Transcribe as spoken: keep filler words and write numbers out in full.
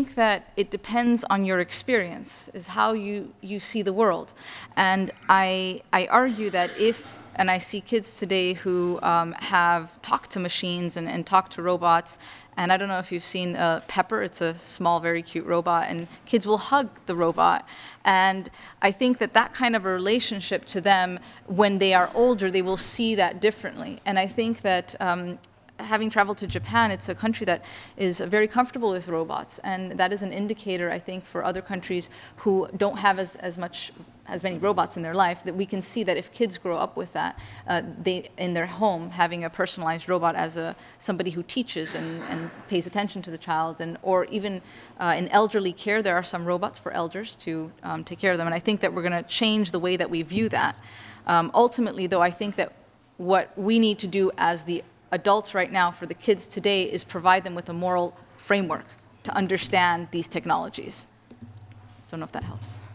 think that it depends on your experience, is how you, you see the world. And I, I argue that if, and I see kids today who um, have talked to machines and, and talked to robots, and I don't know if you've seen uh, Pepper, it's a small, very cute robot, and kids will hug the robot. And I think that that kind of a relationship to them, when they are older, they will see that differently. And I think that um, having traveled to Japan, it's a country that is very comfortable with robots, and that is an indicator, I think, for other countries who don't have as, as much as many robots in their life, that we can see that if kids grow up with that, uh, they in their home having a personalized robot as a somebody who teaches and, and pays attention to the child, and or even uh, in elderly care, there are some robots for elders to um, take care of them, and I think that we're going to change the way that we view that. Um, ultimately, though, I think that what we need to do as the adults right now for the kids today is provide them with a moral framework to understand these technologies. Don't know if that helps.